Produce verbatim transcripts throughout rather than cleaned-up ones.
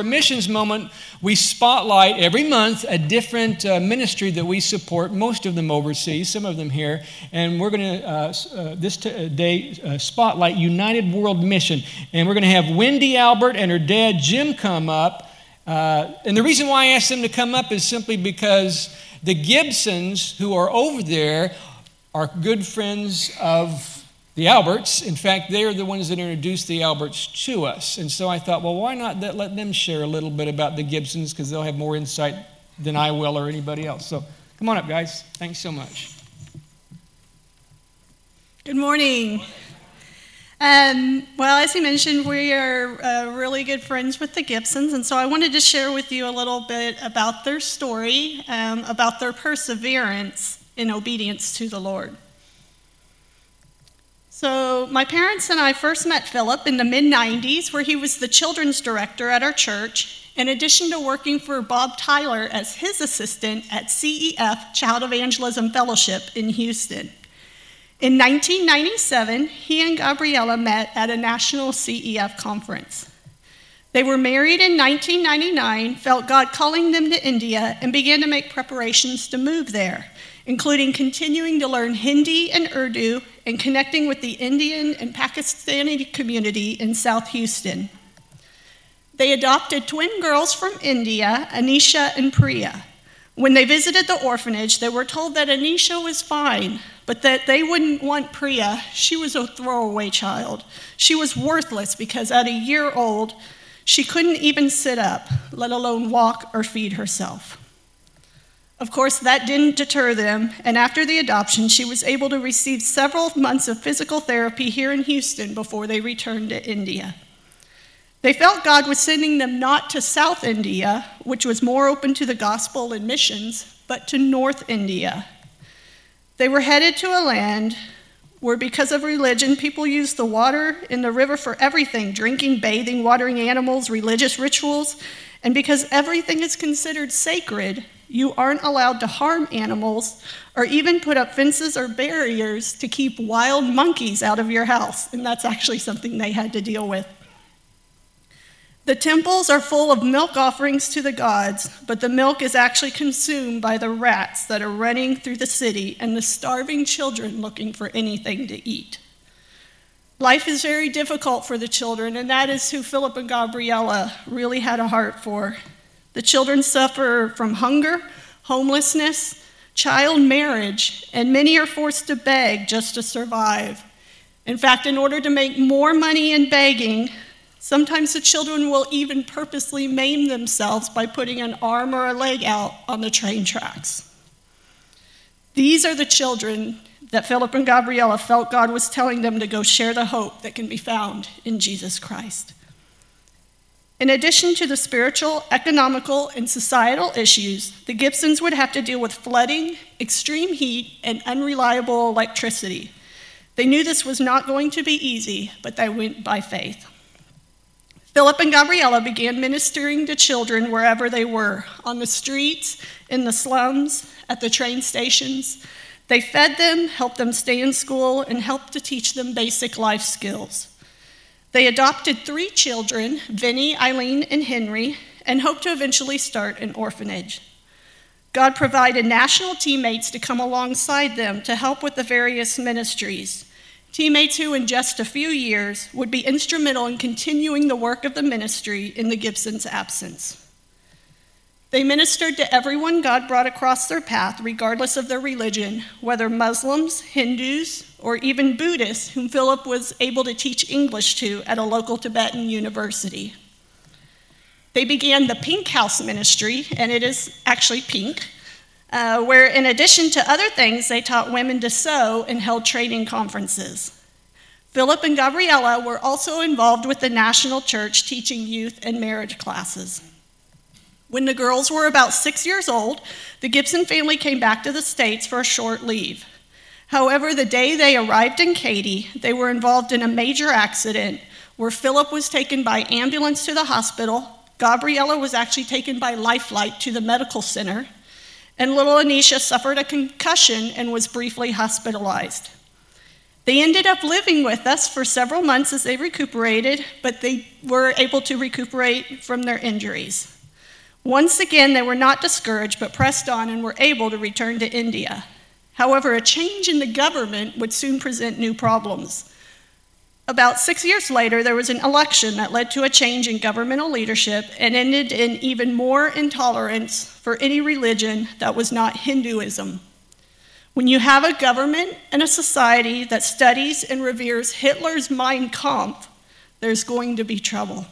for Missions Moment, we spotlight every month a different uh, ministry that we support, most of them overseas, some of them here. And we're going to, uh, uh, this t- day, uh, spotlight United World Mission. And we're going to have Wendy Albert and her dad, Jim, come up. Uh, and the reason why I asked them to come up is simply because the Gibsons, who are over there, are good friends of the Alberts. In fact, they're the ones that introduced the Alberts to us. And so I thought, well, why not let them share a little bit about the Gibsons, because they'll have more insight than I will or anybody else. So come on up, guys. Thanks so much. Good morning. Um, well, as he mentioned, we are uh, really good friends with the Gibsons, and so I wanted to share with you a little bit about their story, um, about their perseverance in obedience to the Lord. So my parents and I first met Philip in the mid nineties, where he was the children's director at our church, in addition to working for Bob Tyler as his assistant at C E F, Child Evangelism Fellowship in Houston. In nineteen ninety-seven, he and Gabriella met at a national C E F conference. They were married in nineteen ninety-nine, felt God calling them to India, and began to make preparations to move there, including continuing to learn Hindi and Urdu and connecting with the Indian and Pakistani community in South Houston. They adopted twin girls from India, Anisha and Priya. When they visited the orphanage, they were told that Anisha was fine, but that they wouldn't want Priya. She was a throwaway child. She was worthless because at a year old, she couldn't even sit up, let alone walk or feed herself. Of course, that didn't deter them, and after the adoption, she was able to receive several months of physical therapy here in Houston before they returned to India. They felt God was sending them not to South India, which was more open to the gospel and missions, but to North India. They were headed to a land where, because of religion, people used the water in the river for everything: drinking, bathing, watering animals, religious rituals. And because everything is considered sacred, you aren't allowed to harm animals or even put up fences or barriers to keep wild monkeys out of your house. And that's actually something they had to deal with. The temples are full of milk offerings to the gods, but the milk is actually consumed by the rats that are running through the city and the starving children looking for anything to eat. Life is very difficult for the children, and that is who Philip and Gabriella really had a heart for. The children suffer from hunger, homelessness, child marriage, and many are forced to beg just to survive. In fact, in order to make more money in begging, sometimes the children will even purposely maim themselves by putting an arm or a leg out on the train tracks. These are the children that Philip and Gabriella felt God was telling them to go share the hope that can be found in Jesus Christ. In addition to the spiritual, economical, and societal issues, the Gibsons would have to deal with flooding, extreme heat, and unreliable electricity. They knew this was not going to be easy, but they went by faith. Philip and Gabriella began ministering to children wherever they were, on the streets, in the slums, at the train stations. They fed them, helped them stay in school, and helped to teach them basic life skills. They adopted three children, Vinny, Eileen, and Henry, and hoped to eventually start an orphanage. God provided national teammates to come alongside them to help with the various ministries. Teammates who, in just a few years, would be instrumental in continuing the work of the ministry in the Gibsons' absence. They ministered to everyone God brought across their path, regardless of their religion, whether Muslims, Hindus, or even Buddhists, whom Philip was able to teach English to at a local Tibetan university. They began the Pink House Ministry, and it is actually pink, uh, where in addition to other things, they taught women to sew and held training conferences. Philip and Gabriella were also involved with the National Church, teaching youth and marriage classes. When the girls were about six years old, the Gibson family came back to the States for a short leave. However, the day they arrived in Katy, they were involved in a major accident where Philip was taken by ambulance to the hospital, Gabriella was actually taken by Life Flight to the medical center, and little Anisha suffered a concussion and was briefly hospitalized. They ended up living with us for several months as they recuperated, but they were able to recuperate from their injuries. Once again, they were not discouraged, but pressed on and were able to return to India. However, a change in the government would soon present new problems. About six years later, there was an election that led to a change in governmental leadership and ended in even more intolerance for any religion that was not Hinduism. When you have a government and a society that studies and reveres Hitler's Mein Kampf, there's going to be trouble.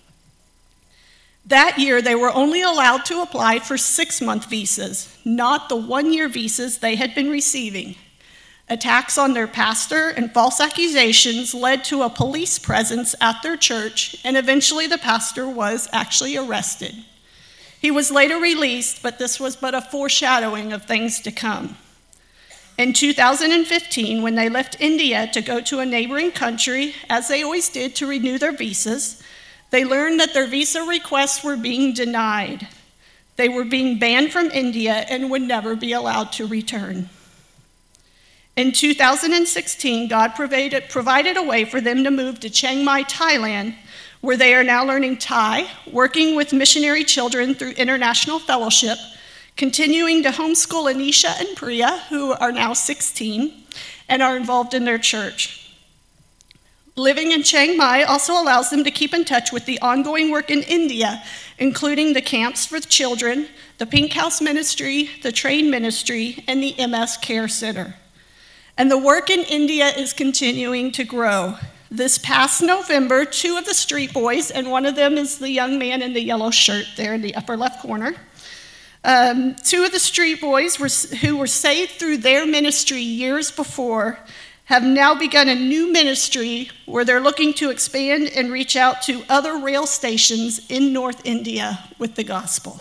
That year, they were only allowed to apply for six-month visas, not the one-year visas they had been receiving. Attacks on their pastor and false accusations led to a police presence at their church, and eventually the pastor was actually arrested. He was later released, but this was but a foreshadowing of things to come. In two thousand fifteen, when they left India to go to a neighboring country, as they always did to renew their visas, they learned that their visa requests were being denied. They were being banned from India and would never be allowed to return. In two thousand sixteen, God provided, provided a way for them to move to Chiang Mai, Thailand, where they are now learning Thai, working with missionary children through International Fellowship, continuing to homeschool Anisha and Priya, who are now sixteen, and are involved in their church. Living in Chiang Mai also allows them to keep in touch with the ongoing work in India, including the camps for children, the Pink House Ministry, the Train Ministry, and the M S Care Center. And the work in India is continuing to grow. This past November, two of the street boys, and one of them is the young man in the yellow shirt there in the upper left corner, Um, two of the street boys were, who were saved through their ministry years before have now begun a new ministry where they're looking to expand and reach out to other rail stations in North India with the gospel.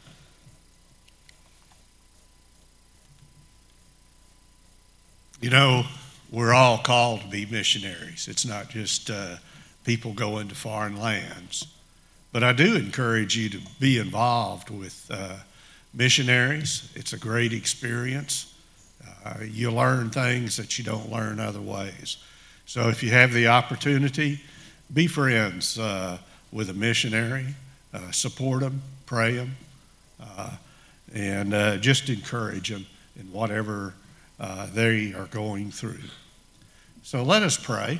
You know, we're all called to be missionaries. It's not just uh, people going to foreign lands. But I do encourage you to be involved with uh, missionaries. It's a great experience. Uh, you learn things that you don't learn other ways. So if you have the opportunity, be friends uh, with a missionary, uh, support them, pray them, uh, and uh, just encourage them in whatever uh, they are going through. So let us pray.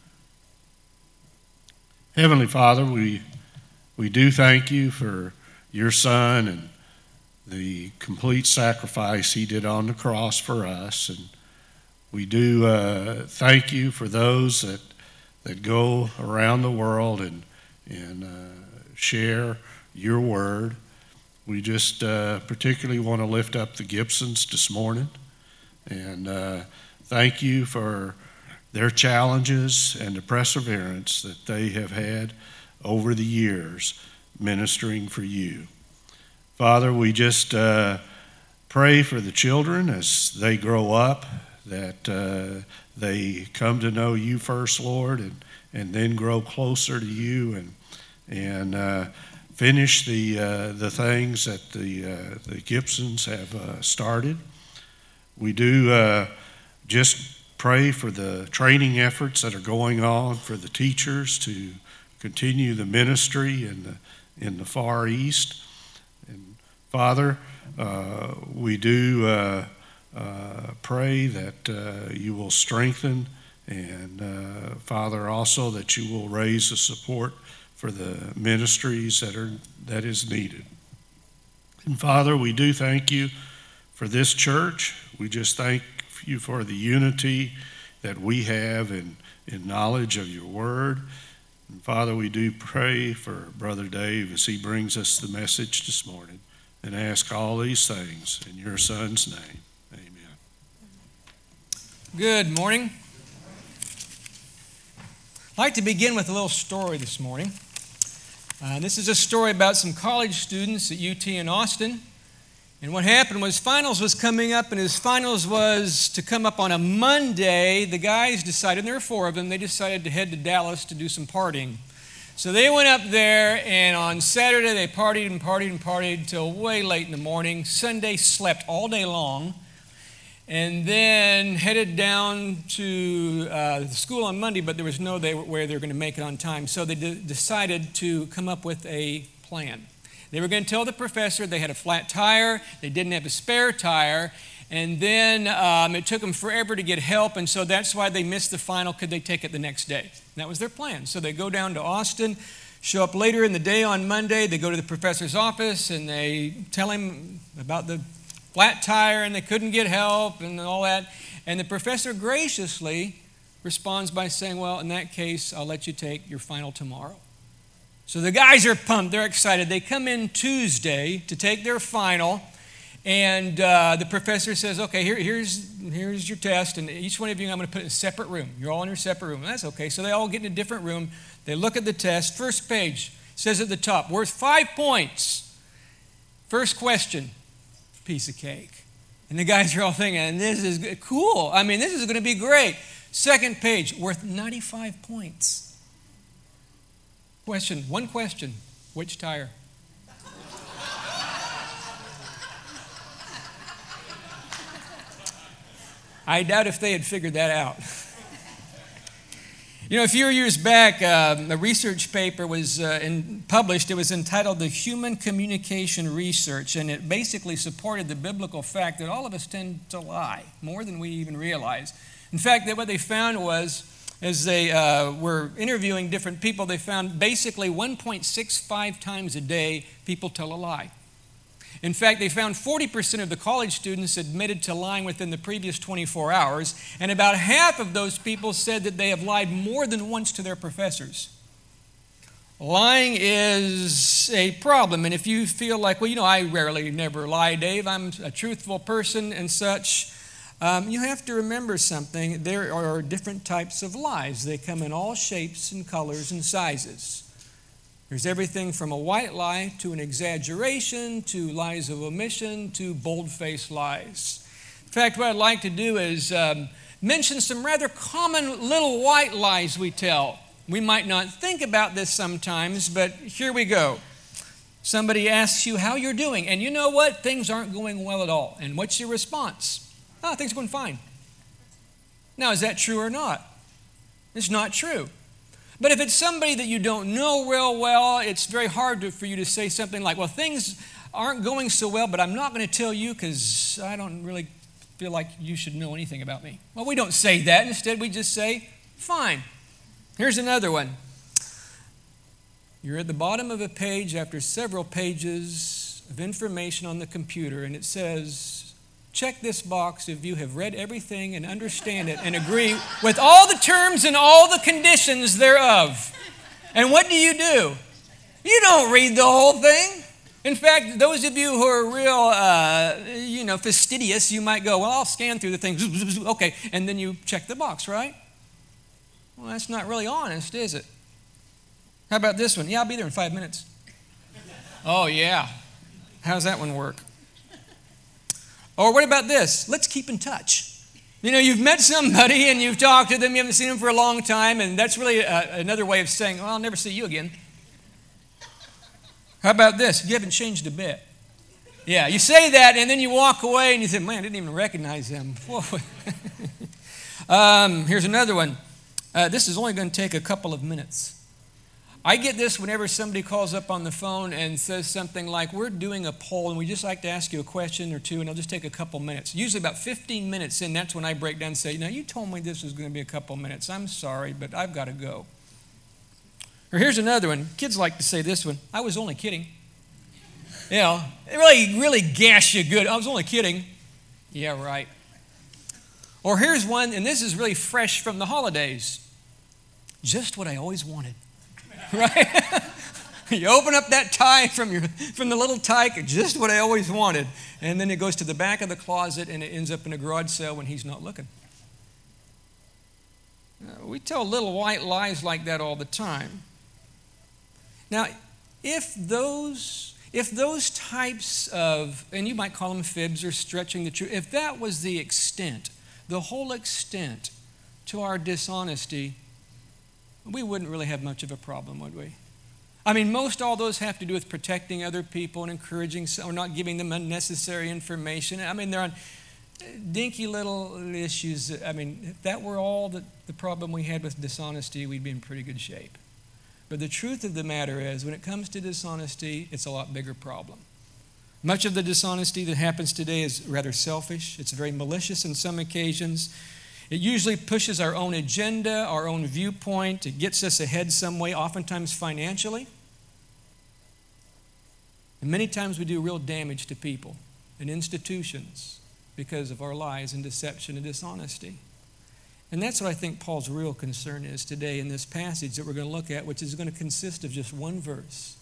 Heavenly Father, we we do thank you for your Son and the complete sacrifice he did on the cross for us. And we do uh, thank you for those that that go around the world and, and uh, share your word. We just uh, particularly want to lift up the Gibsons this morning and uh, thank you for their challenges and the perseverance that they have had over the years ministering for you. Father, we just uh, pray for the children as they grow up, that uh, they come to know you first, Lord, and, and then grow closer to you and and uh, finish the uh, the things that the uh, the Gibsons have uh, started. We do uh, just pray for the training efforts that are going on for the teachers to continue the ministry in the in the Far East. And Father, uh, we do uh, uh, pray that uh, you will strengthen, and uh, Father, also that you will raise the support for the ministries that are that is needed. And Father, we do thank you for this church. We just thank you for the unity that we have in, in knowledge of your word. And Father, we do pray for Brother Dave as he brings us the message this morning, and ask all these things in your Son's name. Amen. Good morning. I'd like to begin with a little story this morning. Uh, this is a story about some college students at U T in Austin. And what happened was finals was coming up, and as finals was to come up on a Monday, the guys decided, and there were four of them, they decided to head to Dallas to do some partying. So they went up there, and on Saturday they partied and partied and partied till way late in the morning. Sunday slept all day long. and then headed down to uh, the school on Monday, but there was no they, way they were going to make it on time. So they de- decided to come up with a plan. They were going to tell the professor they had a flat tire, they didn't have a spare tire, and then um, it took them forever to get help, and so that's why they missed the final. Could they take it the next day? That was their plan. So they go down to Austin, show up later in the day on Monday, they go to the professor's office, and they tell him about the flat tire, and they couldn't get help, and all that. And the professor graciously responds by saying, well, in that case, I'll let you take your final tomorrow. So the guys are pumped. They're excited. They come in Tuesday to take their final, and uh, the professor says, okay, here, here's, here's your test, and each one of you I'm going to put in a separate room. You're all in your separate room. And that's okay. So they all get in a different room. They look at the test. First page says at the top, worth five points. First question, piece of cake. And the guys are all thinking, this is cool. I mean, this is going to be great. Second page, worth ninety-five points. Question, one question, which tire? I doubt if they had figured that out. You know, a few years back, um, a research paper was uh, in, published. It was entitled The Human Communication Research, and it basically supported the biblical fact that all of us tend to lie more than we even realize. In fact, that what they found was, as they uh, were interviewing different people, they found basically one point six five times a day people tell a lie. In fact, they found forty percent of the college students admitted to lying within the previous twenty-four hours, and about half of those people said that they have lied more than once to their professors. Lying is a problem, and if you feel like, well, you know, I rarely never lie, Dave, I'm a truthful person and such, um, you have to remember something. There are different types of lies. They come in all shapes and colors and sizes. There's everything from a white lie to an exaggeration to lies of omission to bold-faced lies. In fact, what I'd like to do is um, mention some rather common little white lies we tell. We might not think about this sometimes, but here we go. Somebody asks you how you're doing, and you know what? Things aren't going well at all. And what's your response? Oh, things are going fine. Now, is that true or not? It's not true. But if it's somebody that you don't know real well, it's very hard to, for you to say something like, well, things aren't going so well, but I'm not going to tell you because I don't really feel like you should know anything about me. Well, we don't say that. Instead, we just say, fine. Here's another one. You're at the bottom of a page after several pages of information on the computer, and it says, check this box if you have read everything and understand it and agree with all the terms and all the conditions thereof. And what do you do? You don't read the whole thing. In fact, those of you who are real, uh, you know, fastidious, you might go, well, I'll scan through the thing. Okay, and then you check the box, right? Well, that's not really honest, is it? How about this one? Yeah, I'll be there in five minutes. Oh, yeah. How's that one work? Or what about this? Let's keep in touch. You know, you've met somebody and you've talked to them, you haven't seen them for a long time, and that's really a, another way of saying, well, I'll never see you again. How about this? You haven't changed a bit. Yeah, you say that and then you walk away and you think, man, I didn't even recognize them. um, here's another one. Uh, this is only going to take a couple of minutes. I get this whenever somebody calls up on the phone and says something like, we're doing a poll and we just like to ask you a question or two and it'll just take a couple minutes. Usually about fifteen minutes in, that's when I break down and say, now you told me this was going to be a couple minutes. I'm sorry, but I've got to go. Or here's another one. Kids like to say this one, I was only kidding. You know, it really, really gash you good. I was only kidding. Yeah, right. Or here's one, and this is really fresh from the holidays. Just what I always wanted. Right? You open up that tie from your from the little tyke, just what I always wanted. And then it goes to the back of the closet and it ends up in a garage sale when he's not looking. Uh, we tell little white lies like that all the time. Now, if those if those types of, and you might call them fibs or stretching the truth, if that was the extent, the whole extent to our dishonesty, we wouldn't really have much of a problem, would we? I mean, most all those have to do with protecting other people and encouraging or not giving them unnecessary information. I mean, they're on, dinky little issues. I mean, if that were all the, the problem we had with dishonesty, we'd be in pretty good shape. But the truth of the matter is, when it comes to dishonesty, it's a lot bigger problem. Much of the dishonesty that happens today is rather selfish. It's very malicious in some occasions. It usually pushes our own agenda, our own viewpoint. It gets us ahead some way, oftentimes financially. And many times we do real damage to people and institutions because of our lies and deception and dishonesty. And that's what I think Paul's real concern is today in this passage that we're going to look at, which is going to consist of just one verse.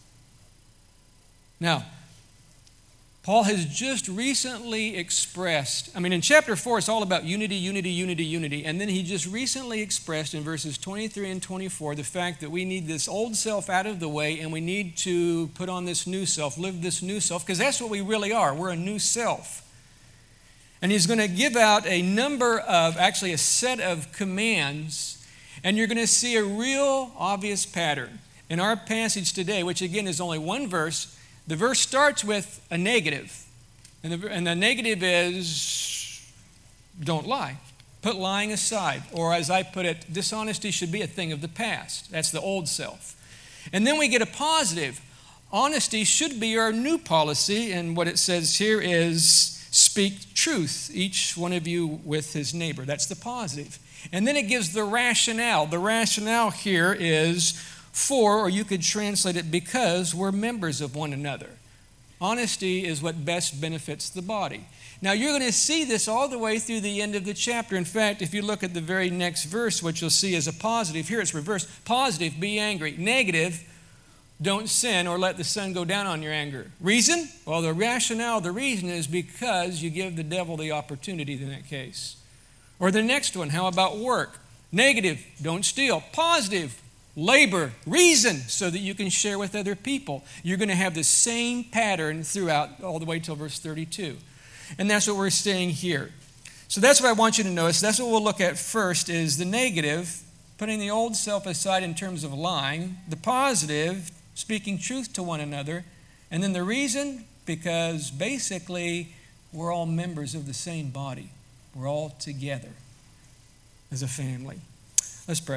Now, Paul has just recently expressed, I mean, in chapter four, it's all about unity, unity, unity, unity. And then he just recently expressed in verses twenty-three and twenty-four the fact that we need this old self out of the way and we need to put on this new self, live this new self, because that's what we really are. We're a new self. And he's going to give out a number of, actually a set of commands, and you're going to see a real obvious pattern. In our passage today, which again is only one verse, the verse starts with a negative. And the, and the negative is, don't lie. Put lying aside. Or as I put it, dishonesty should be a thing of the past. That's the old self. And then we get a positive. Honesty should be our new policy, and what it says here is, speak truth, each one of you with his neighbor. That's the positive. And then it gives the rationale. The rationale here is for, or you could translate it because, we're members of one another. Honesty is what best benefits the body. Now, you're going to see this all the way through the end of the chapter. In fact, if you look at the very next verse, what you'll see is a positive. Here it's reversed. Positive, be angry. Negative, don't sin or let the sun go down on your anger. Reason? Well, the rationale, the reason is because you give the devil the opportunity in that case. Or the next one, how about work? Negative, don't steal. Positive, labor. Reason, so that you can share with other people. You're going to have the same pattern throughout all the way till verse thirty-two. And that's what we're seeing here. So that's what I want you to notice. That's what we'll look at first is the negative, putting the old self aside in terms of lying. The positive, speaking truth to one another. And then the reason, because basically we're all members of the same body. We're all together as a family. Let's pray.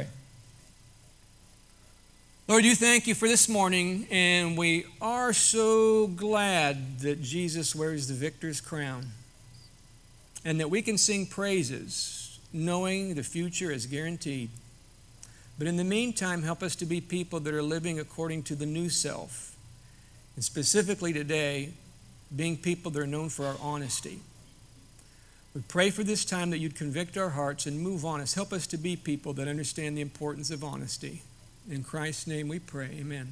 Lord, you thank you for this morning, and we are so glad that Jesus wears the victor's crown and that we can sing praises knowing the future is guaranteed. But in the meantime, help us to be people that are living according to the new self. And specifically today, being people that are known for our honesty. We pray for this time that you'd convict our hearts and move on us. Help us to be people that understand the importance of honesty. In Christ's name we pray. Amen.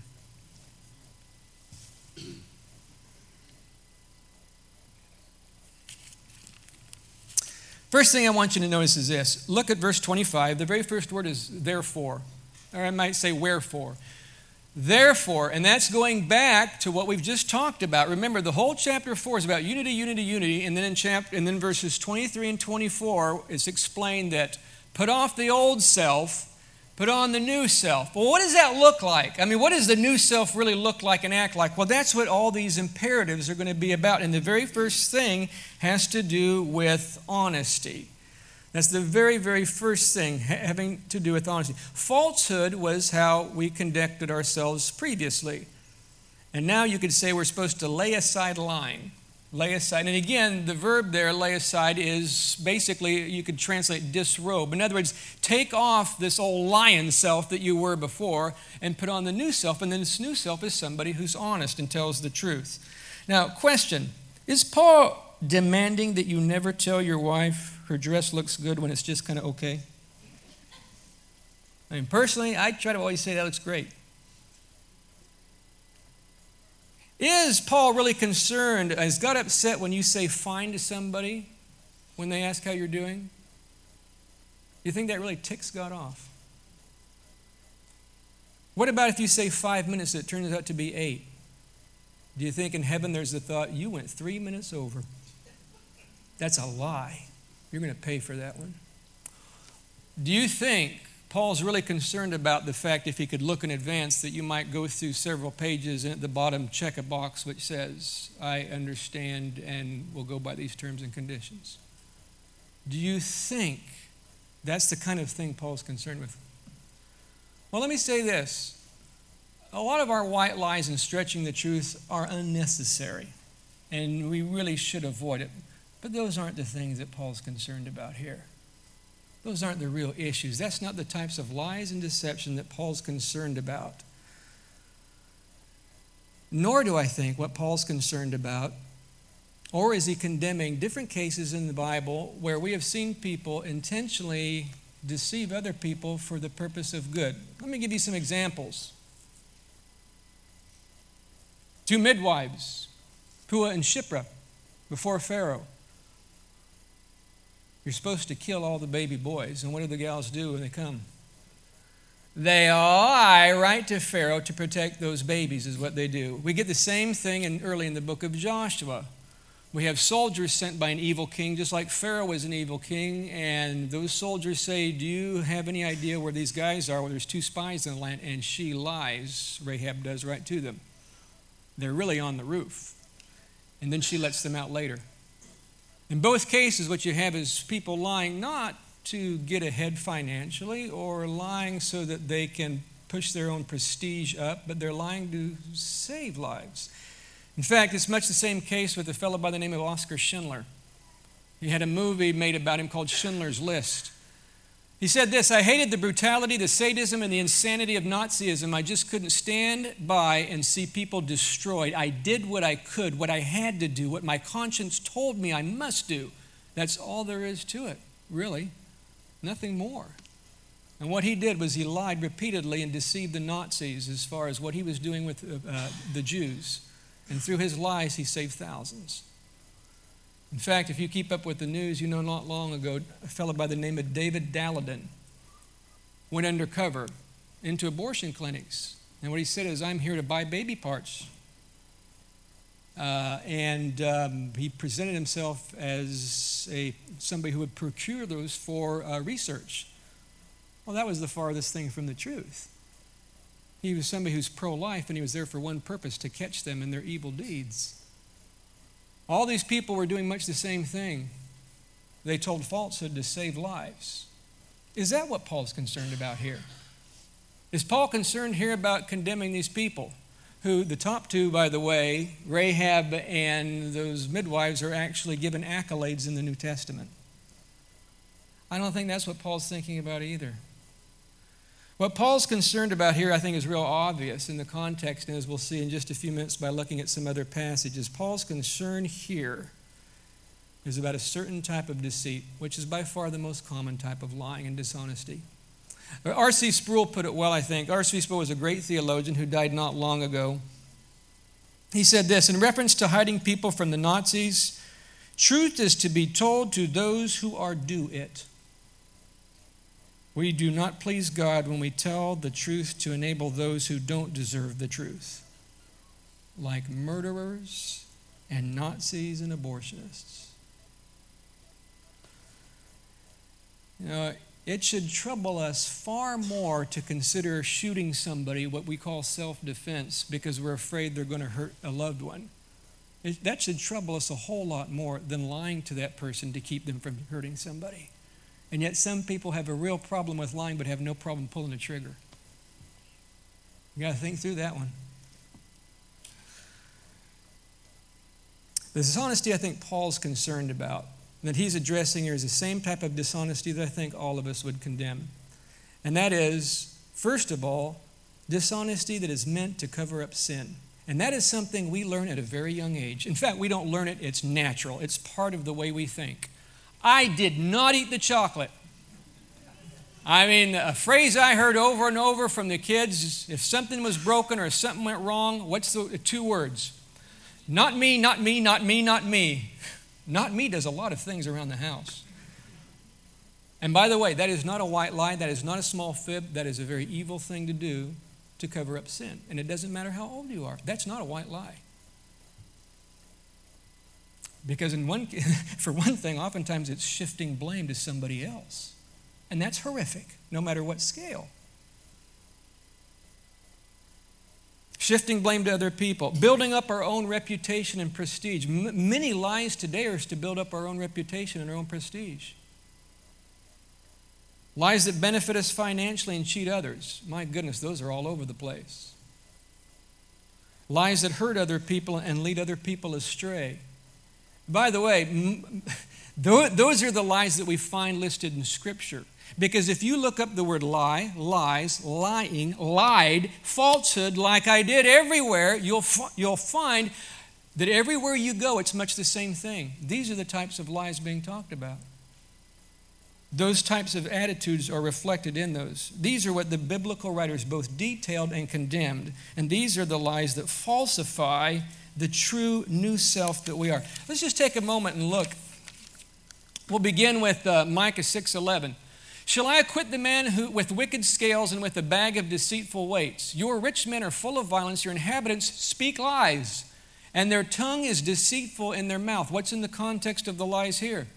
First thing I want you to notice is this. Look at verse twenty-five. The very first word is therefore. Or I might say wherefore. Therefore, and that's going back to what we've just talked about. Remember, the whole chapter four is about unity, unity, unity. And then in chapter, and then verses twenty-three and twenty-four, it's explained that put off the old self, put on the new self. Well, what does that look like? I mean, what does the new self really look like and act like? Well, that's what all these imperatives are going to be about. And the very first thing has to do with honesty. That's the very, very first thing having to do with honesty. Falsehood was how we conducted ourselves previously. And now you could say we're supposed to lay aside lying. Lay aside. And again, the verb there, lay aside, is basically, you could translate disrobe. In other words, take off this old lion self that you were before and put on the new self. And then this new self is somebody who's honest and tells the truth. Now, question, is Paul demanding that you never tell your wife her dress looks good when it's just kind of okay? I mean, personally, I try to always say that looks great. Is Paul really concerned? Is God upset when you say fine to somebody when they ask how you're doing? You think that really ticks God off? What about if you say five minutes and it turns out to be eight? Do you think in heaven there's the thought, you went three minutes over? That's a lie. You're going to pay for that one. Do you think Paul's really concerned about the fact, if he could look in advance, that you might go through several pages and at the bottom check a box which says, I understand and will go by these terms and conditions? Do you think that's the kind of thing Paul's concerned with? Well, let me say this. A lot of our white lies and stretching the truth are unnecessary, and we really should avoid it. But those aren't the things that Paul's concerned about here. Those aren't the real issues. That's not the types of lies and deception that Paul's concerned about. Nor do I think what Paul's concerned about, or is he condemning different cases in the Bible where we have seen people intentionally deceive other people for the purpose of good. Let me give you some examples. Two midwives, Puah and Shiphrah, before Pharaoh. You're supposed to kill all the baby boys. And what do the gals do when they come? They lie right to Pharaoh to protect those babies is what they do. We get the same thing in, early in the book of Joshua. We have soldiers sent by an evil king, just like Pharaoh was an evil king. And those soldiers say, do you have any idea where these guys are? Well, there's two spies in the land. And she lies. Rahab does right to them. They're really on the roof. And then she lets them out later. In both cases, what you have is people lying not to get ahead financially or lying so that they can push their own prestige up, but they're lying to save lives. In fact, it's much the same case with a fellow by the name of Oskar Schindler. He had a movie made about him called Schindler's List. He said this, I hated the brutality, the sadism, and the insanity of Nazism. I just couldn't stand by and see people destroyed. I did what I could, what I had to do, what my conscience told me I must do. That's all there is to it, really. Nothing more. And what he did was he lied repeatedly and deceived the Nazis as far as what he was doing with uh, the Jews. And through his lies, he saved thousands. In fact, if you keep up with the news, you know not long ago, a fellow by the name of David Daladin went undercover into abortion clinics. And what he said is, I'm here to buy baby parts. Uh, and um, he presented himself as a somebody who would procure those for uh, research. Well, that was the farthest thing from the truth. He was somebody who's pro-life, and he was there for one purpose, to catch them in their evil deeds. All these people were doing much the same thing. They told falsehood to save lives. Is that what Paul's concerned about here? Is Paul concerned here about condemning these people? Who, the top two, by the way, Rahab and those midwives, are actually given accolades in the New Testament. I don't think that's what Paul's thinking about either. What Paul's concerned about here, I think, is real obvious in the context, and as we'll see in just a few minutes by looking at some other passages. Paul's concern here is about a certain type of deceit, which is by far the most common type of lying and dishonesty. R C Sproul put it well, I think. R C Sproul was a great theologian who died not long ago. He said this, in reference to hiding people from the Nazis, truth is to be told to those who are due it. We do not please God when we tell the truth to enable those who don't deserve the truth, like murderers and Nazis and abortionists. You know, it should trouble us far more to consider shooting somebody what we call self-defense because we're afraid they're going to hurt a loved one. It, that should trouble us a whole lot more than lying to that person to keep them from hurting somebody. And yet some people have a real problem with lying but have no problem pulling the trigger. You got to think through that one. The dishonesty I think Paul's concerned about, that he's addressing here, is the same type of dishonesty that I think all of us would condemn. And that is, first of all, dishonesty that is meant to cover up sin. And that is something we learn at a very young age. In fact, we don't learn it, it's natural. It's part of the way we think. I did not eat the chocolate. I mean, a phrase I heard over and over from the kids, if something was broken or if something went wrong, what's the two words? Not me, not me, not me, not me. Not me does a lot of things around the house. And by the way, that is not a white lie. That is not a small fib. That is a very evil thing to do to cover up sin. And it doesn't matter how old you are. That's not a white lie. Because in one, for one thing, oftentimes it's shifting blame to somebody else. And that's horrific, no matter what scale. Shifting blame to other people. Building up our own reputation and prestige. M- many lies today are to build up our own reputation and our own prestige. Lies that benefit us financially and cheat others. My goodness, those are all over the place. Lies that hurt other people and lead other people astray. By the way, those are the lies that we find listed in Scripture. Because if you look up the word lie, lies, lying, lied, falsehood, like I did everywhere, you'll, you'll find that everywhere you go, it's much the same thing. These are the types of lies being talked about. Those types of attitudes are reflected in those. These are what the biblical writers both detailed and condemned. And these are the lies that falsify the true new self that we are. Let's just take a moment and look. We'll begin with uh, Micah six eleven. Shall I acquit the man who, with wicked scales and with a bag of deceitful weights? Your rich men are full of violence. Your inhabitants speak lies, and their tongue is deceitful in their mouth. What's in the context of the lies here?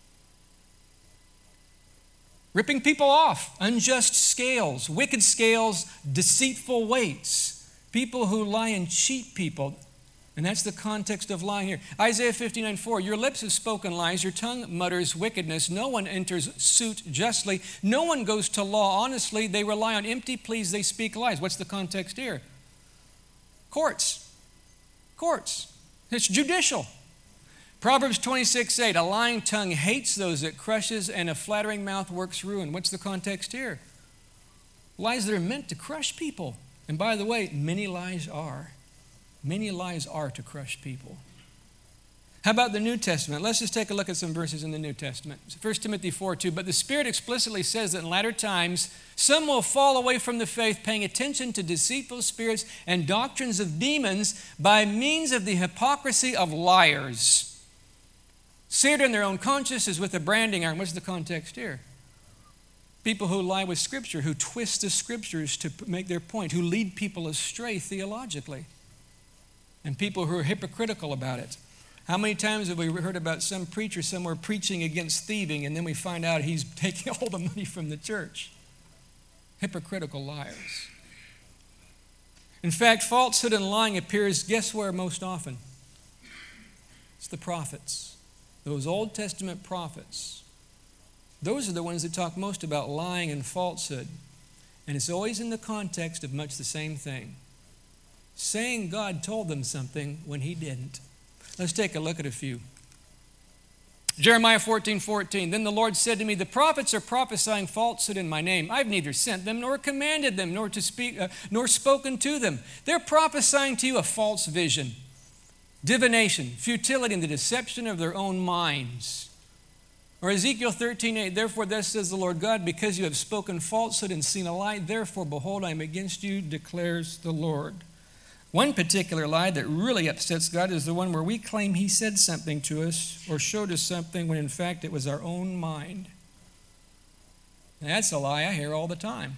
Ripping people off, unjust scales, wicked scales, deceitful weights. People who lie and cheat people. And that's the context of lying here. Isaiah fifty-nine four, your lips have spoken lies, your tongue mutters wickedness. No one enters suit justly. No one goes to law honestly. They rely on empty pleas. They speak lies. What's the context here? Courts. Courts. It's judicial. Proverbs twenty-six eight, a lying tongue hates those it crushes, and a flattering mouth works ruin. What's the context here? Lies that are meant to crush people. And by the way, many lies are. Many lies are to crush people. How about the New Testament? Let's just take a look at some verses in the New Testament. First Timothy four two, but the Spirit explicitly says that in latter times, some will fall away from the faith, paying attention to deceitful spirits and doctrines of demons by means of the hypocrisy of liars. Seared in their own consciences with a branding iron. What's the context here? People who lie with Scripture, who twist the Scriptures to make their point, who lead people astray theologically. And people who are hypocritical about it. How many times have we heard about some preacher somewhere preaching against thieving, and then we find out he's taking all the money from the church? Hypocritical liars. In fact, falsehood and lying appears, guess where most often? It's the prophets. Those Old Testament prophets. Those are the ones that talk most about lying and falsehood. And it's always in the context of much the same thing. Saying God told them something when he didn't. Let's take a look at a few. Jeremiah fourteen fourteen. Then the Lord said to me, the prophets are prophesying falsehood in my name. I've neither sent them nor commanded them nor to speak uh, nor spoken to them. They're prophesying to you a false vision, divination, futility, and the deception of their own minds. Or Ezekiel thirteen eight. Therefore thus says the Lord God, because you have spoken falsehood and seen a lie, therefore behold, I am against you, declares the Lord. One particular lie that really upsets God is the one where we claim he said something to us or showed us something when in fact it was our own mind. And that's a lie I hear all the time.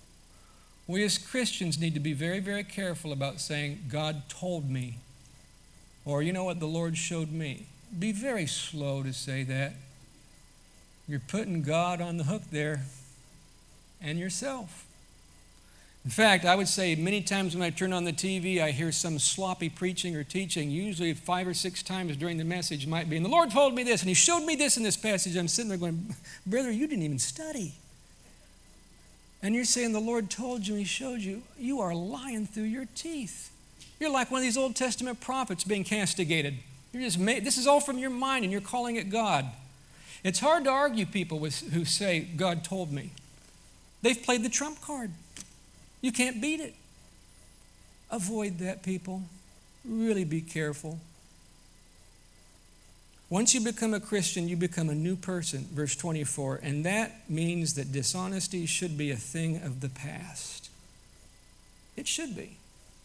We as Christians need to be very, very careful about saying, God told me, or you know what, the Lord showed me. Be very slow to say that. You're putting God on the hook there and yourself. In fact, I would say many times when I turn on the T V, I hear some sloppy preaching or teaching, usually five or six times during the message might be, and the Lord told me this, and he showed me this in this passage. I'm sitting there going, brother, you didn't even study. And you're saying the Lord told you and he showed you. You are lying through your teeth. You're like one of these Old Testament prophets being castigated. You're just made, this is all from your mind and you're calling it God. It's hard to argue people with, who say, God told me. They've played the trump card. You can't beat it. Avoid that, people. Really be careful. Once you become a Christian, you become a new person, verse twenty-four, and that means that dishonesty should be a thing of the past. It should be.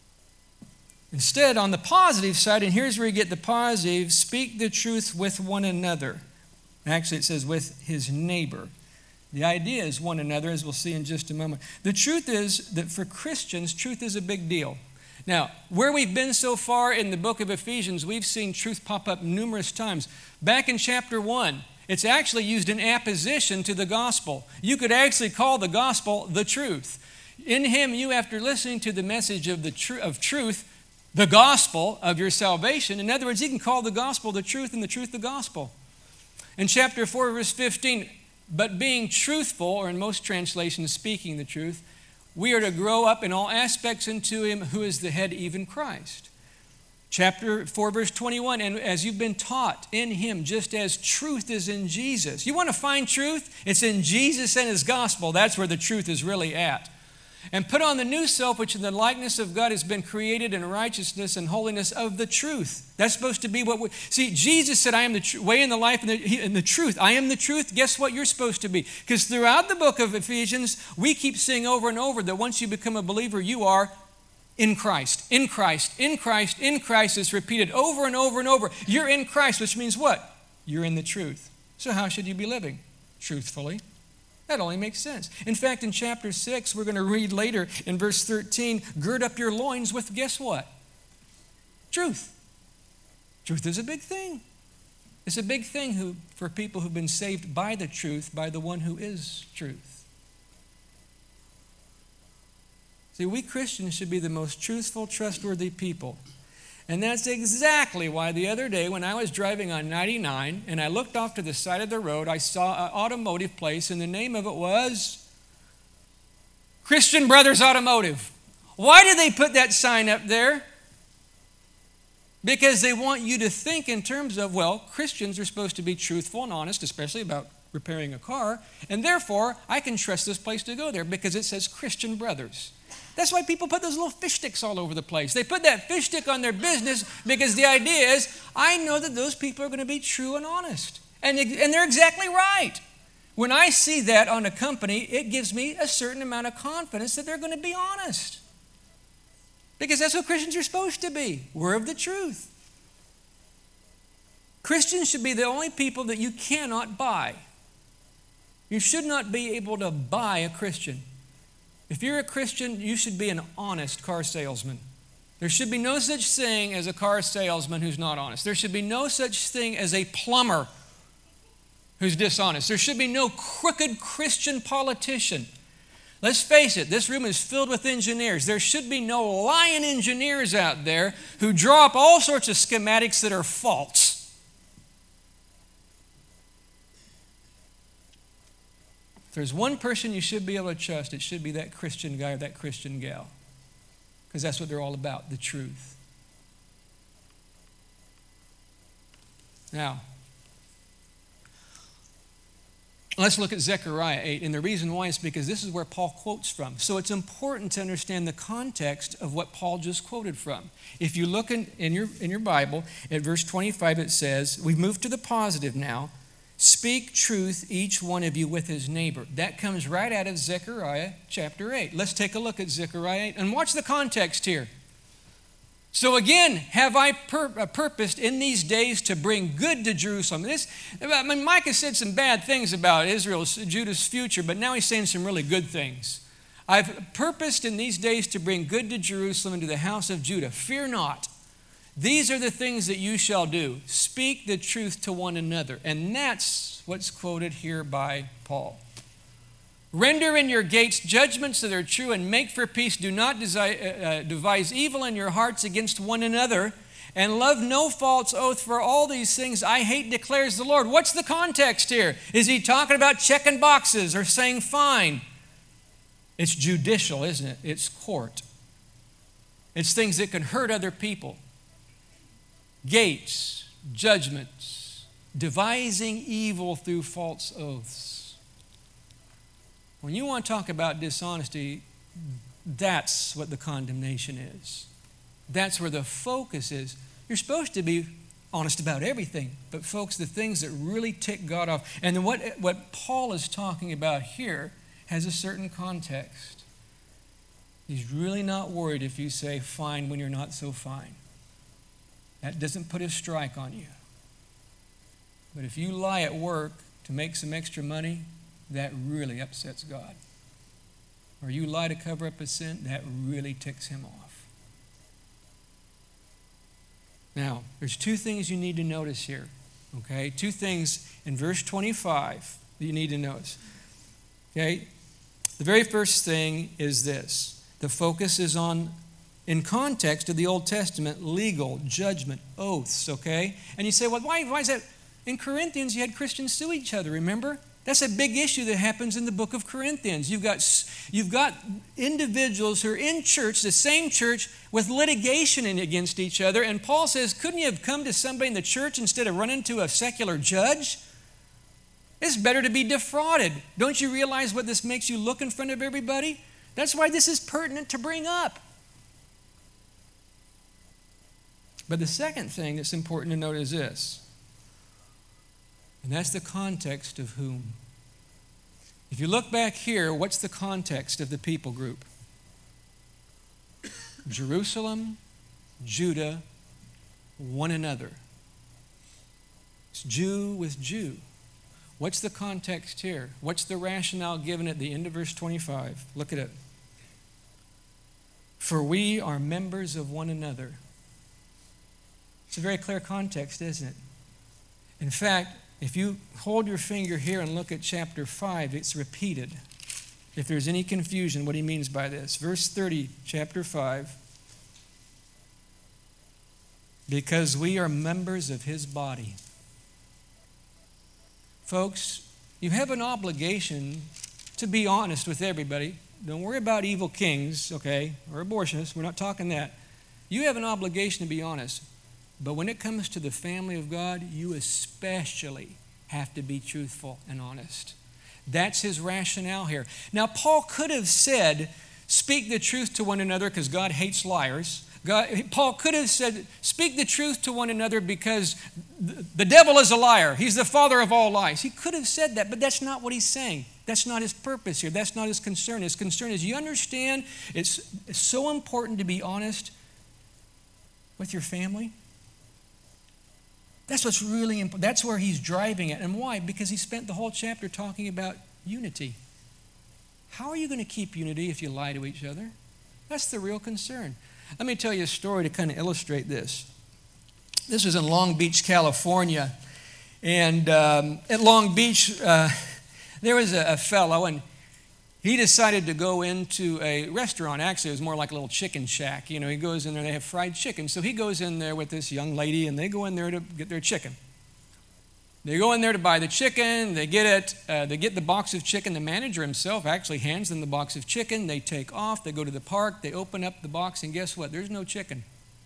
Instead, on the positive side, and here's where you get the positive, speak the truth with one another. Actually, it says with his neighbor. The idea is one another, as we'll see in just a moment. The truth is that for Christians, truth is a big deal. Now, where we've been so far in the book of Ephesians, we've seen truth pop up numerous times. Back in chapter one, it's actually used in apposition to the gospel. You could actually call the gospel the truth. In him, you, after listening to the message of, the tr- of truth, the gospel of your salvation, in other words, you can call the gospel the truth and the truth the gospel. In chapter four, verse fifteen, but being truthful, or in most translations, speaking the truth, we are to grow up in all aspects into him who is the head, even Christ. Chapter four, verse twenty-one, and as you've been taught in him, just as truth is in Jesus. You want to find truth? It's in Jesus and his gospel. That's where the truth is really at. And put on the new self, which in the likeness of God has been created in righteousness and holiness of the truth. That's supposed to be what we... See, Jesus said, I am the tr- way and the life and the, and the truth. I am the truth. Guess what you're supposed to be? Because throughout the book of Ephesians, we keep saying over and over that once you become a believer, you are in Christ, in Christ, in Christ, in Christ. It's repeated over and over and over. You're in Christ, which means what? You're in the truth. So how should you be living? Truthfully. That only makes sense. In fact, in chapter six, we're going to read later in verse thirteen, gird up your loins with, guess what? Truth. Truth is a big thing. It's a big thing who, for people who've been saved by the truth, by the one who is truth. See, we Christians should be the most truthful, trustworthy people. And that's exactly why the other day when I was driving on ninety-nine and I looked off to the side of the road, I saw an automotive place and the name of it was Christian Brothers Automotive. Why did they put that sign up there? Because they want you to think in terms of, well, Christians are supposed to be truthful and honest, especially about repairing a car, and therefore I can trust this place to go there because it says Christian Brothers. That's why people put those little fish sticks all over the place. They put that fish stick on their business because the idea is, I know that those people are going to be true and honest. And, and they're exactly right. When I see that on a company, it gives me a certain amount of confidence that they're going to be honest. Because that's what Christians are supposed to be. We're of the truth. Christians should be the only people that you cannot buy. You should not be able to buy a Christian. If you're a Christian, you should be an honest car salesman. There should be no such thing as a car salesman who's not honest. There should be no such thing as a plumber who's dishonest. There should be no crooked Christian politician. Let's face it, this room is filled with engineers. There should be no lying engineers out there who draw up all sorts of schematics that are false. If there's one person you should be able to trust, it should be that Christian guy or that Christian gal. Because that's what they're all about, the truth. Now, let's look at Zechariah eight. And the reason why is because this is where Paul quotes from. So it's important to understand the context of what Paul just quoted from. If you look in, in, your, in your Bible, at verse twenty-five, it says, we've moved to the positive now. Speak truth, each one of you, with his neighbor. That comes right out of Zechariah chapter eight. Let's take a look at Zechariah eight and watch the context here. So again, have I pur- uh, purposed in these days to bring good to Jerusalem? This, I mean, Micah said some bad things about Israel's, Judah's future, but now he's saying some really good things. I've purposed in these days to bring good to Jerusalem and to the house of Judah. Fear not. These are the things that you shall do. Speak the truth to one another. And that's what's quoted here by Paul. Render in your gates judgments that are true and make for peace. Do not desi- uh, devise evil in your hearts against one another. And love no false oath, for all these things I hate, declares the Lord. What's the context here? Is he talking about checking boxes or saying fine? It's judicial, isn't it? It's court. It's things that can hurt other people. Gates, judgments, devising evil through false oaths. When you want to talk about dishonesty, that's what the condemnation is. That's where the focus is. You're supposed to be honest about everything, but folks, the things that really tick God off, and then what, what Paul is talking about here has a certain context. He's really not worried if you say fine when you're not so fine. That doesn't put a strike on you. But if you lie at work to make some extra money, that really upsets God. Or you lie to cover up a sin, that really ticks him off. Now, there's two things you need to notice here. Okay? Two things in verse twenty-five that you need to notice. Okay? The very first thing is this. The focus is on, in context of the Old Testament, legal, judgment, oaths, okay? And you say, well, why, why is that? In Corinthians, you had Christians sue each other, remember? That's a big issue that happens in the book of Corinthians. You've got, you've got individuals who are in church, the same church, with litigation in against each other. And Paul says, couldn't you have come to somebody in the church instead of running to a secular judge? It's better to be defrauded. Don't you realize what this makes you look in front of everybody? That's why this is pertinent to bring up. But the second thing that's important to note is this. And that's the context of whom. If you look back here, what's the context of the people group? Jerusalem, Judah, one another. It's Jew with Jew. What's the context here? What's the rationale given at the end of verse twenty-five? Look at it. For we are members of one another. It's a very clear context, isn't it? In fact, if you hold your finger here and look at chapter five, it's repeated. If there's any confusion, what he means by this. Verse thirty, chapter five. Because we are members of his body. Folks, you have an obligation to be honest with everybody. Don't worry about evil kings, okay, or abortionists. We're not talking that. You have an obligation to be honest. But when it comes to the family of God, you especially have to be truthful and honest. That's his rationale here. Now, Paul could have said, speak the truth to one another because God hates liars. God, Paul could have said, speak the truth to one another because the devil is a liar. He's the father of all lies. He could have said that, but that's not what he's saying. That's not his purpose here. That's not his concern. His concern is, you understand it's, it's so important to be honest with your family. That's what's really important. That's where he's driving it. And why? Because he spent the whole chapter talking about unity. How are you going to keep unity if you lie to each other? That's the real concern. Let me tell you a story to kind of illustrate this. This was in Long Beach, California. And um, at Long Beach, uh, there was a, a fellow, and he decided to go into a restaurant. Actually, it was more like a little chicken shack. You know, he goes in there, they have fried chicken. So he goes in there with this young lady, and they go in there to get their chicken. They go in there to buy the chicken. They get it. Uh, they get the box of chicken. The manager himself actually hands them the box of chicken. They take off. They go to the park. They open up the box, and guess what? There's no chicken.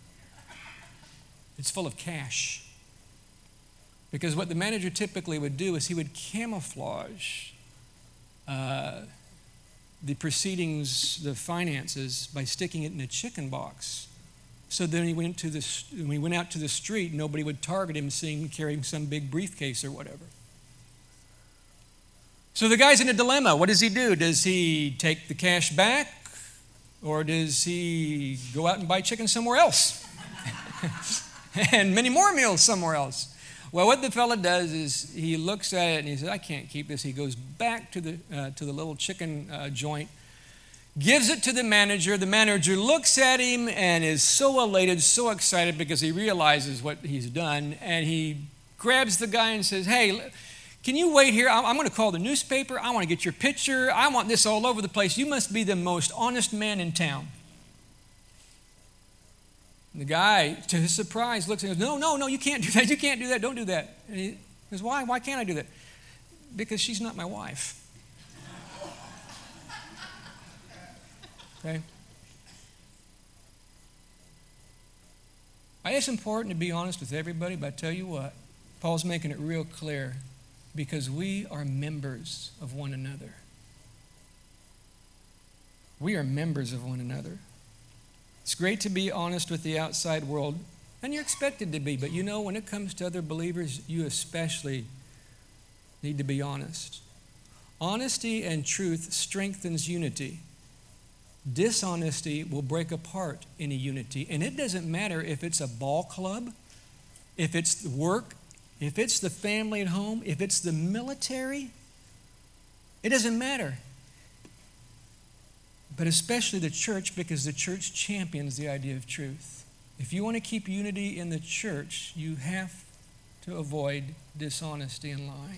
It's full of cash. Because what the manager typically would do is he would camouflage uh, the proceedings, the finances, by sticking it in a chicken box. So then he went to the, when he went out to the street, nobody would target him seeing him carrying some big briefcase or whatever. So the guy's in a dilemma. What does he do? Does he take the cash back, or does he go out and buy chicken somewhere else? And many more meals somewhere else. Well, what the fella does is he looks at it and he says, I can't keep this. He goes back to the, uh, to the little chicken uh, joint, gives it to the manager. The manager looks at him and is so elated, so excited because he realizes what he's done. And he grabs the guy and says, hey, can you wait here? I'm going to call the newspaper. I want to get your picture. I want this all over the place. You must be the most honest man in town. The guy, to his surprise, looks and goes, no, no, no, you can't do that. You can't do that. Don't do that. And he goes, why? Why can't I do that? Because she's not my wife. Okay? It's important to be honest with everybody, but I tell you what, Paul's making it real clear, because we are members of one another. We are members of one another. It's great to be honest with the outside world, and you're expected to be, but you know, when it comes to other believers, you especially need to be honest. Honesty and truth strengthens unity. Dishonesty will break apart any unity, and it doesn't matter if it's a ball club, if it's work, if it's the family at home, if it's the military. It doesn't matter. But especially the church, because the church champions the idea of truth. If you want to keep unity in the church, you have to avoid dishonesty and lying.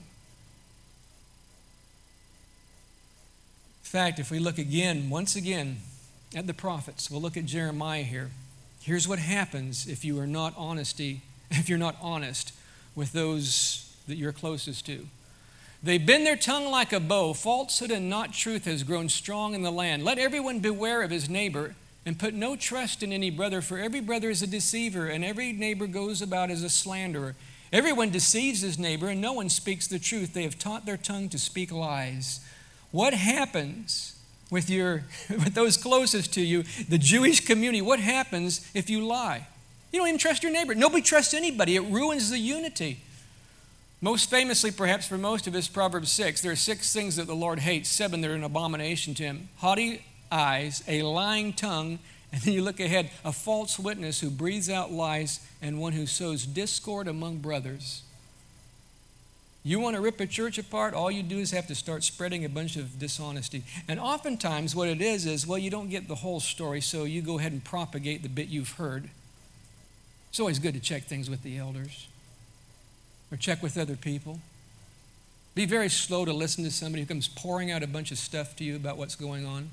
In fact, if we look again, once again, at the prophets, we'll look at Jeremiah here. Here's what happens if you are not honesty, if you're not honest with those that you're closest to. They bend their tongue like a bow. Falsehood and not truth has grown strong in the land. Let everyone beware of his neighbor and put no trust in any brother, for every brother is a deceiver, and every neighbor goes about as a slanderer. Everyone deceives his neighbor, and no one speaks the truth. They have taught their tongue to speak lies. What happens with your with those closest to you, the Jewish community? What happens if you lie? You don't even trust your neighbor. Nobody trusts anybody. It ruins the unity. Most famously, perhaps for most of us, Proverbs six. There are six things that the Lord hates, seven that are an abomination to him. Haughty eyes, a lying tongue, and then you look ahead, a false witness who breathes out lies, and one who sows discord among brothers. You want to rip a church apart, all you do is have to start spreading a bunch of dishonesty. And oftentimes what it is is, well, you don't get the whole story, so you go ahead and propagate the bit you've heard. It's always good to check things with the elders or check with other people. Be very slow to listen to somebody who comes pouring out a bunch of stuff to you about what's going on.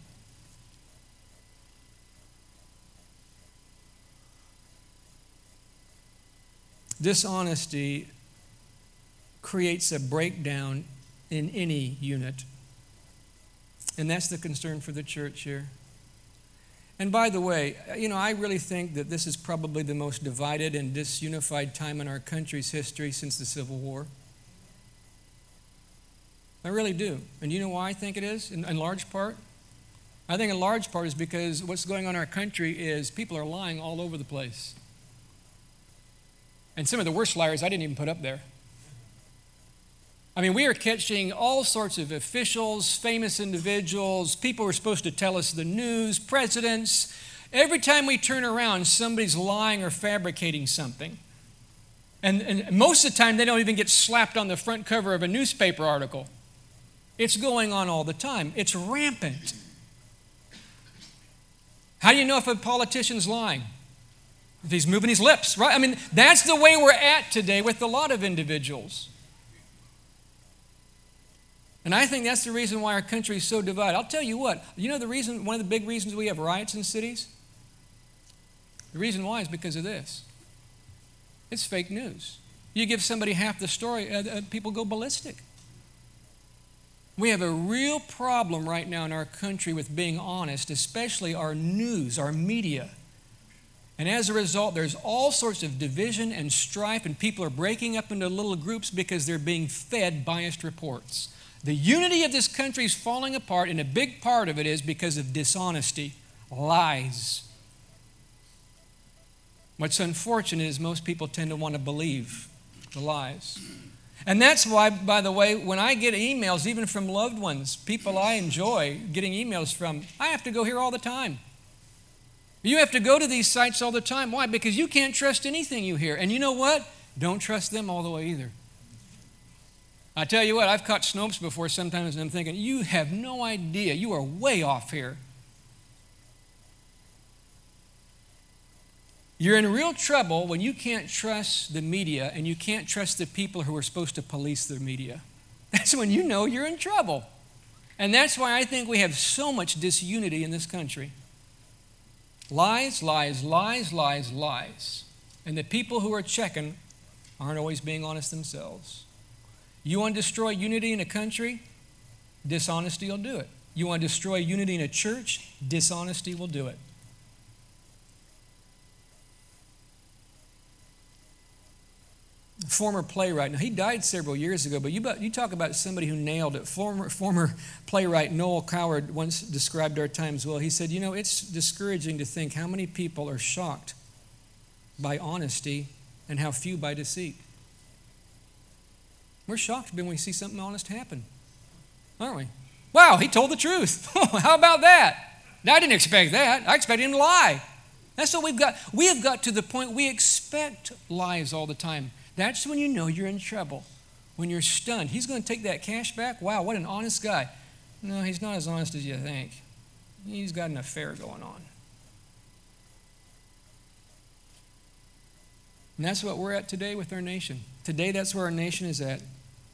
Dishonesty creates a breakdown in any unit. And that's the concern for the church here. And by the way, you know, I really think that this is probably the most divided and disunified time in our country's history since the Civil War. I really do. And you know why I think it is, in, in large part? I think in large part is because what's going on in our country is people are lying all over the place. And some of the worst liars I didn't even put up there. I mean, we are catching all sorts of officials, famous individuals, people who are supposed to tell us the news, presidents. Every time we turn around, somebody's lying or fabricating something. And, and most of the time, they don't even get slapped on the front cover of a newspaper article. It's going on all the time. It's rampant. How do you know if a politician's lying? If he's moving his lips, right? I mean, that's the way we're at today with a lot of individuals. And I think that's the reason why our country is so divided. I'll tell you what, you know the reason, one of the big reasons we have riots in cities? The reason why is because of this. It's fake news. You give somebody half the story, uh, uh, people go ballistic. We have a real problem right now in our country with being honest, especially our news, our media. And as a result, there's all sorts of division and strife, and people are breaking up into little groups because they're being fed biased reports. The unity of this country is falling apart, and a big part of it is because of dishonesty, lies. What's unfortunate is most people tend to want to believe the lies. And that's why, by the way, when I get emails, even from loved ones, people I enjoy getting emails from, I have to go here all the time. You have to go to these sites all the time. Why? Because you can't trust anything you hear. And you know what? Don't trust them all the way either. I tell you what, I've caught Snopes before sometimes, and I'm thinking, you have no idea. You are way off here. You're in real trouble when you can't trust the media and you can't trust the people who are supposed to police the media. That's when you know you're in trouble. And that's why I think we have so much disunity in this country. Lies, lies, lies, lies, lies. And the people who are checking aren't always being honest themselves. You want to destroy unity in a country? Dishonesty will do it. You want to destroy unity in a church? Dishonesty will do it. Former playwright, now he died several years ago, but you, you talk about somebody who nailed it. Former, former playwright Noel Coward once described our times well. He said, you know, it's discouraging to think how many people are shocked by honesty and how few by deceit. We're shocked when we see something honest happen, aren't we? Wow, he told the truth. How about that? I didn't expect that. I expected him to lie. That's what we've got. We have got to the point we expect lies all the time. That's when you know you're in trouble, when you're stunned. He's going to take that cash back? Wow, what an honest guy. No, he's not as honest as you think. He's got an affair going on. And that's what we're at today with our nation. Today, that's where our nation is at.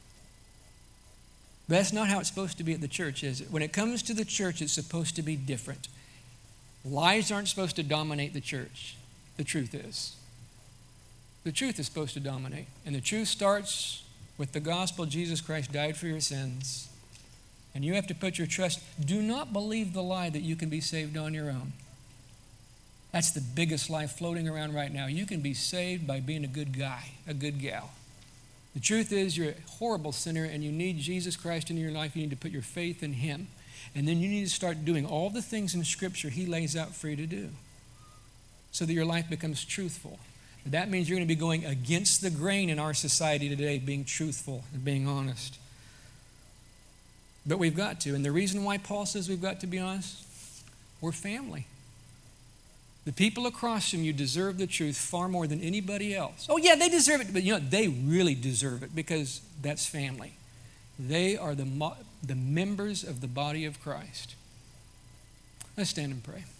But that's not how it's supposed to be at the church, is it? When it comes to the church, it's supposed to be different. Lies aren't supposed to dominate the church. The truth is. The truth is supposed to dominate. And the truth starts with the gospel, Jesus Christ died for your sins, and you have to put your trust, do not believe the lie that you can be saved on your own. That's the biggest lie floating around right now. You can be saved by being a good guy, a good gal. The truth is you're a horrible sinner and you need Jesus Christ in your life. You need to put your faith in him. And then you need to start doing all the things in Scripture he lays out for you to do so that your life becomes truthful. That means you're going to be going against the grain in our society today, being truthful and being honest. But we've got to. And the reason why Paul says we've got to be honest, we're family. The people across from you deserve the truth far more than anybody else. Oh, yeah, they deserve it. But, you know, they really deserve it because that's family. They are the, mo- the members of the body of Christ. Let's stand and pray.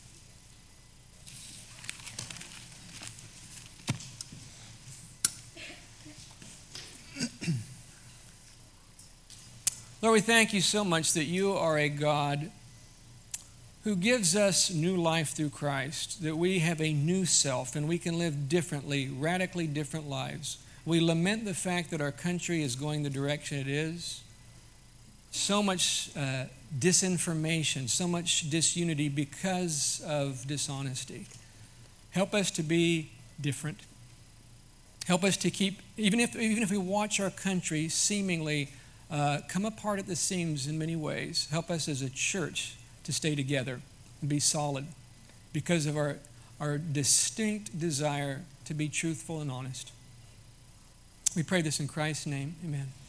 Lord, we thank you so much that you are a God who gives us new life through Christ, that we have a new self and we can live differently, radically different lives. We lament the fact that our country is going the direction it is. So much uh, disinformation, so much disunity because of dishonesty. Help us to be different. Help us to keep, even if, even if we watch our country seemingly uh, come apart at the seams in many ways, help us as a church to stay together and be solid because of our, our distinct desire to be truthful and honest. We pray this in Christ's name. Amen.